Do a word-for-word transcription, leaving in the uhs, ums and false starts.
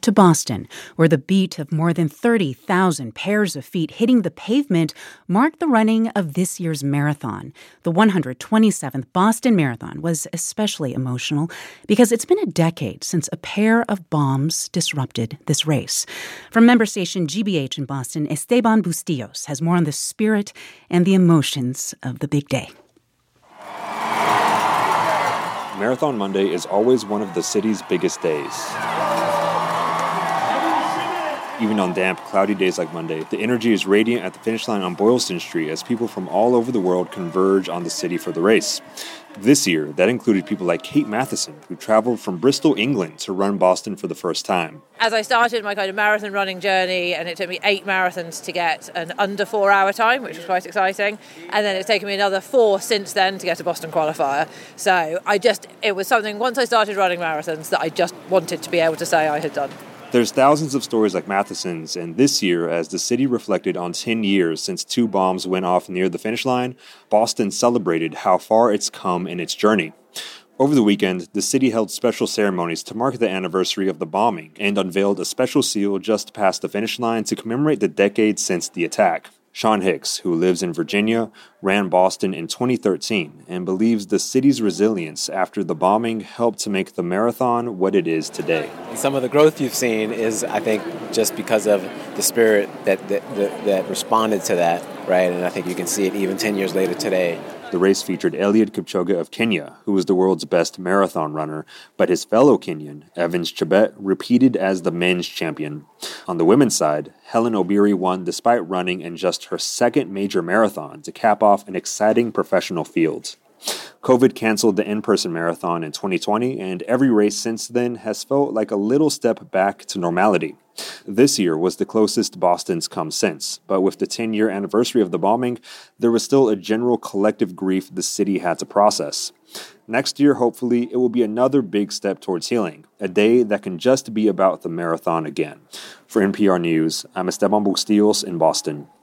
to Boston, where the beat of more than thirty thousand pairs of feet hitting the pavement marked the running of this year's marathon. The one hundred twenty-seventh Boston Marathon was especially emotional because it's been a decade since a pair of bombs disrupted this race. From member station G B H in Boston, Esteban Bustillos has more on the spirit and the emotions of the big day. Marathon Monday is always one of the city's biggest days. Even on damp, cloudy days like Monday, the energy is radiant at the finish line on Boylston Street as people from all over the world converge on the city for the race. This year, that included people like Kate Matheson, who traveled from Bristol, England, to run Boston for the first time. As I started my kind of marathon running journey, and it took me eight marathons to get an under four-hour time, which was quite exciting, and then it's taken me another four since then to get a Boston qualifier. So I just, it was something, once I started running marathons, that I just wanted to be able to say I had done. There's thousands of stories like Matheson's, and this year, as the city reflected on ten years since two bombs went off near the finish line, Boston celebrated how far it's come in its journey. Over the weekend, the city held special ceremonies to mark the anniversary of the bombing and unveiled a special seal just past the finish line to commemorate the decade since the attack. Sean Hicks, who lives in Virginia, ran Boston in twenty thirteen and believes the city's resilience after the bombing helped to make the marathon what it is today. Some of the growth you've seen is, I think, just because of the spirit that that, that, that responded to that, right? And I think you can see it even ten years later today. The race featured Eliud Kipchoge of Kenya, who was the world's best marathon runner, but his fellow Kenyan, Evans Chebet, repeated as the men's champion. On the women's side, Hellen Obiri won despite running in just her second major marathon to cap off an exciting professional field. COVID canceled the in-person marathon in twenty twenty, and every race since then has felt like a little step back to normality. This year was the closest Boston's come since, but with the ten-year anniversary of the bombing, there was still a general collective grief the city had to process. Next year, hopefully, it will be another big step towards healing, a day that can just be about the marathon again. For N P R News, I'm Esteban Bustillos in Boston.